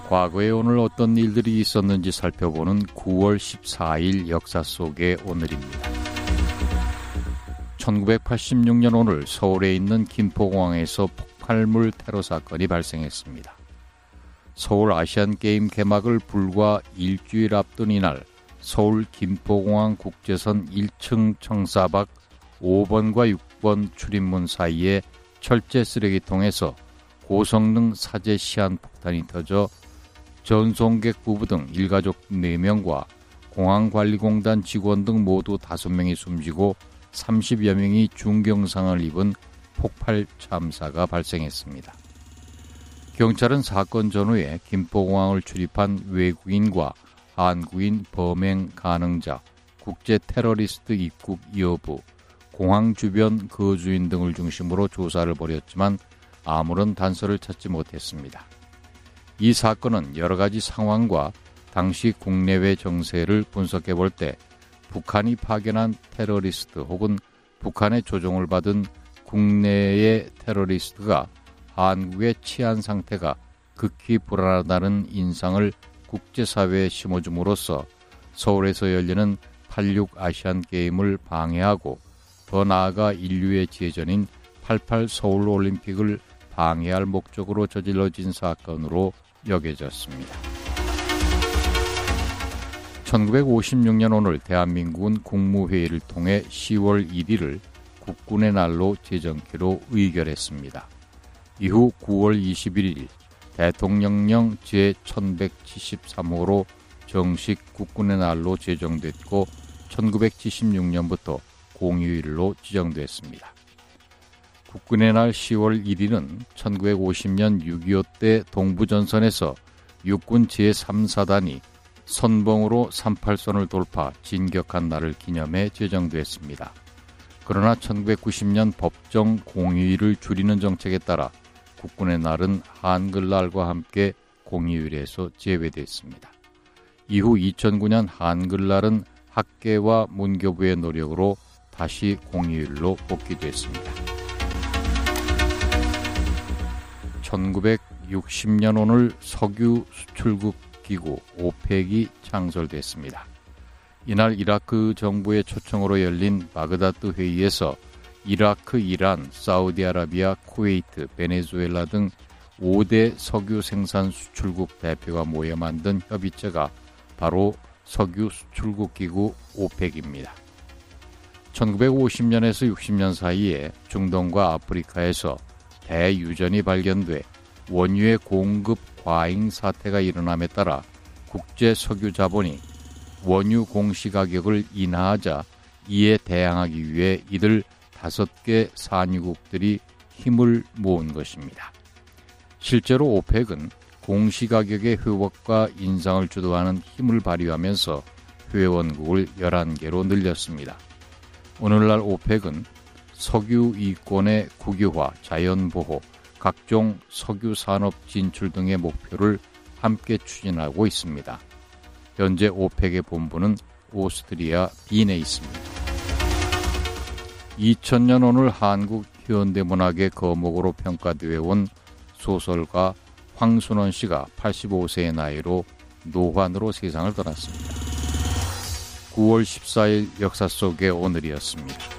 과거에 오늘 어떤 일들이 있었는지 살펴보는 9월 14일 역사 속의 오늘입니다. 1986년 오늘 서울에 있는 김포공항에서 폭발물 테러 사건이 발생했습니다. 서울 아시안게임 개막을 불과 일주일 앞둔 이날 서울 김포공항 국제선 1층 청사 밖 5번과 6번 출입문 사이에 철제 쓰레기통에서 고성능 사제 시한폭탄이 터져 전송객 부부 등 일가족 4명과 공항관리공단 직원 등 모두 5명이 숨지고 30여 명이 중경상을 입은 폭발 참사가 발생했습니다. 경찰은 사건 전후에 김포공항을 출입한 외국인과 한국인 범행 가능자, 국제 테러리스트 입국 여부, 공항 주변 거주인 등을 중심으로 조사를 벌였지만 아무런 단서를 찾지 못했습니다. 이 사건은 여러 가지 상황과 당시 국내외 정세를 분석해 볼 때 북한이 파견한 테러리스트 혹은 북한의 조종을 받은 국내의 테러리스트가 한국의 치안 상태가 극히 불안하다는 인상을 국제사회에 심어줌으로써 서울에서 열리는 86 아시안게임을 방해하고 더 나아가 인류의 지혜전인 88 서울올림픽을 방해할 목적으로 저질러진 사건으로 여겨졌습니다. 1956년 오늘 대한민국은 국무회의를 통해 10월 1일을 국군의 날로 제정키로 의결했습니다. 이후 9월 21일 대통령령 제1173호로 정식 국군의 날로 제정됐고 1976년부터 공휴일로 지정됐습니다. 국군의 날 10월 1일은 1950년 6.25 때 동부전선에서 육군 제3사단이 선봉으로 38선을 돌파 진격한 날을 기념해 제정됐습니다. 그러나 1990년 법정 공휴일을 줄이는 정책에 따라 국군의 날은 한글날과 함께 공휴일에서 제외됐습니다. 이후 2009년 한글날은 학계와 문교부의 노력으로 다시 공휴일로 복귀됐습니다. 1960년 오늘 석유 수출국 기구 오펙이 창설됐습니다. 이날 이라크 정부의 초청으로 열린 바그다드 회의에서 이라크, 이란, 사우디아라비아, 쿠웨이트, 베네수엘라 등 5대 석유 생산 수출국 대표가 모여 만든 협의체가 바로 석유 수출국 기구 오펙입니다. 1950년에서 60년 사이에 중동과 아프리카에서 대유전이 발견돼 원유의 공급 과잉 사태가 일어남에 따라 국제 석유 자본이 원유 공시가격을 인하하자 이에 대항하기 위해 이들 5개 산유국들이 힘을 모은 것입니다. 실제로 오펙은 공시가격의 회복과 인상을 주도하는 힘을 발휘하면서 회원국을 11개로 늘렸습니다. 오늘날 오펙은 석유 이권의 국유화, 자연보호, 각종 석유 산업 진출 등의 목표를 함께 추진하고 있습니다. 현재 오펙의 본부는 오스트리아 빈에 있습니다. 2000년 오늘 한국 현대문학의 거목으로 평가되어 온 소설가 황순원 씨가 85세의 나이로 노환으로 세상을 떠났습니다. 9월 14일 역사 속의 오늘이었습니다.